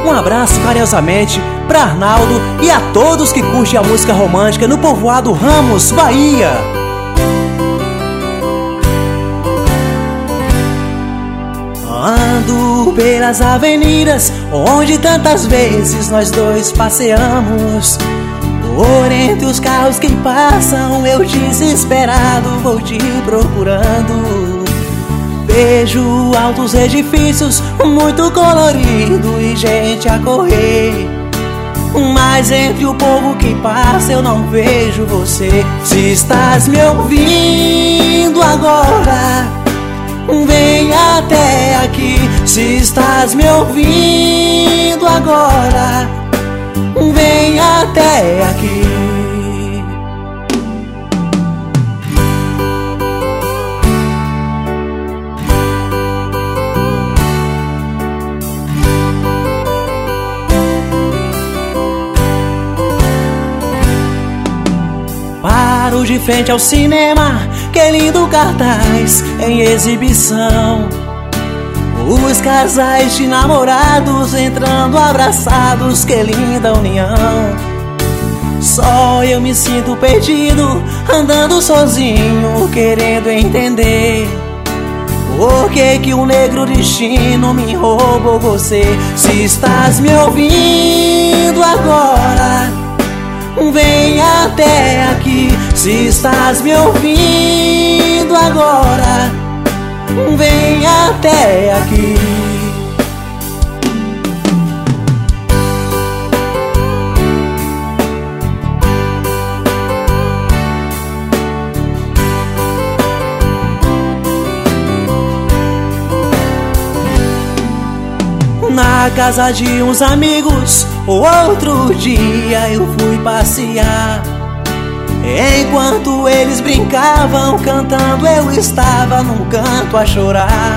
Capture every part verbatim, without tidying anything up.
Um abraço carinhosamente pra Arnaldo e a todos que curtem a música romântica no povoado Ramos, Bahia. Ando pelas avenidas onde tantas vezes nós dois passeamos. Por entre os carros que passam, eu desesperado vou te procurando. Vejo altos edifícios, muito colorido e gente a correr, mas entre o povo que passa eu não vejo você. Se estás me ouvindo agora, vem até aqui. Se estás me ouvindo agora, vem até aqui. Paro de frente ao cinema, que lindo cartaz em exibição. Os casais de namorados entrando abraçados, que linda união. Só eu me sinto perdido, andando sozinho, querendo entender por que que o negro destino me roubou você. Se estás me ouvindo agora, vem até aqui. Se estás me ouvindo agora, vem até aqui. Na casa de uns amigos, outro dia eu fui passear. Enquanto eles brincavam, cantando, eu estava num canto a chorar.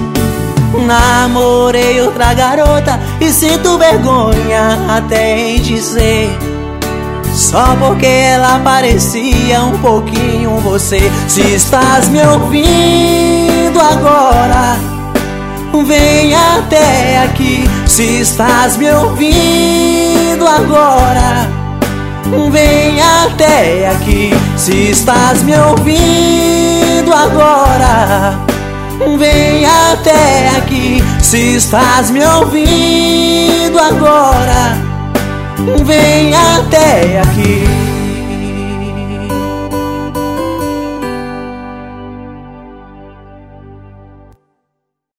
Namorei outra garota e sinto vergonha até em dizer, só porque ela parecia um pouquinho você. Se estás me ouvindo agora, vem até aqui. Se estás me ouvindo agora, vem até aqui. Se estás me ouvindo agora, vem até aqui. Se estás me ouvindo agora, vem até aqui.